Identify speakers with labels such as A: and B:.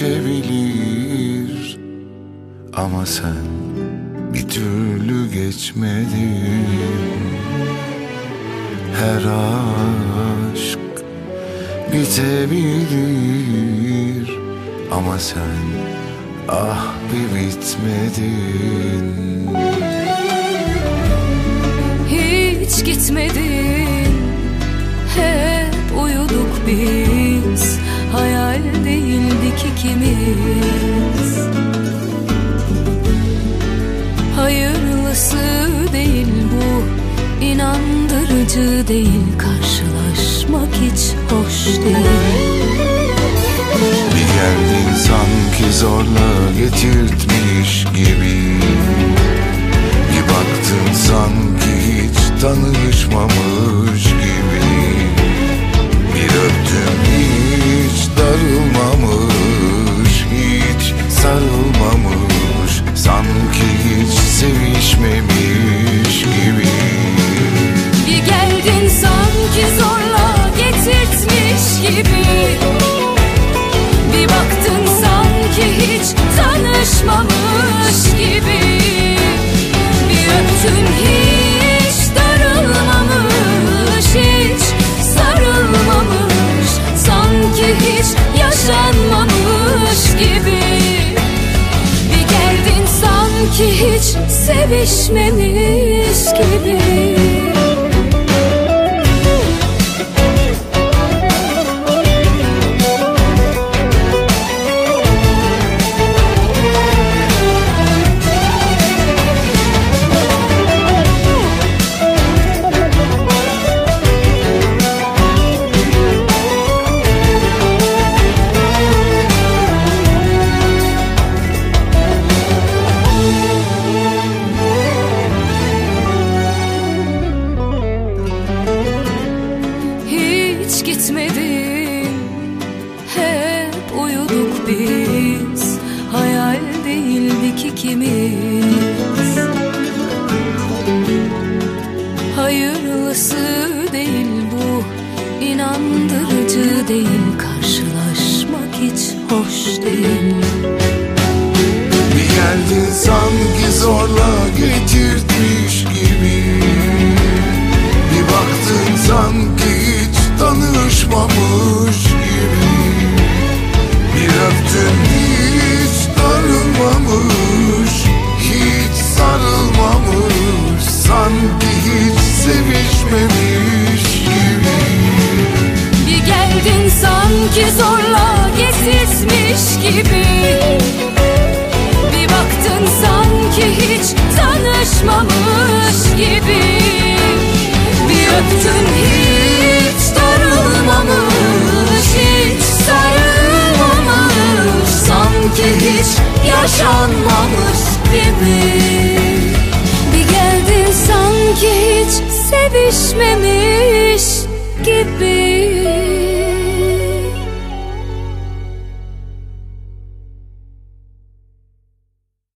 A: geçebilir. Ama sen bir türlü geçmedin. Her aşk bitebilir. Ama sen ah bir bitmedin.
B: Hiç gitmedin, hep uyuduk biz. Hayal değildik ikimiz. Hayırlısı değil bu, inandırıcı değil. Karşılaşmak hiç hoş değil.
A: Bir geldin sanki zorla getirtmiş gibi. Bir baktın sanki hiç tanışmamış gibi. Bir öptüm hiç darılmamış, hiç sarılmamış, sanki hiç sevişmemiş gibi.
B: Bir geldin sanki zorla getirtmiş gibi. Bir baktın sanki hiç tanışmamış gibi. Bir öptün hiç darılmamış, hiç sarılmamış, sanki hiç yaşanmamış gibi. Bir geldin sanki hiç sevişmemiş gibi. Hiç gitmedin, hep uyuduk biz. Hayal değildik ikimiz. Hayırlısı değil bu, inandırıcı değil. Karşılaşmak hiç hoş değil.
A: Bir geldin sanki zorla getirtmiş gibi. Bir baktın sanki hiç tanışmamış gibi. Bir öptün hiç darılmamış, hiç sarılmamış, sanki hiç sevişmemiş gibi.
B: Bir geldin sanki zorla getirtmiş gibi. Bir baktın sanki hiç tanışmamış gibi. Bir öptün hiç darılmamış, hiç sarılmamış, sanki hiç yaşanmamış gibi. Bir geldin sanki hiç sevişmemiş gibi.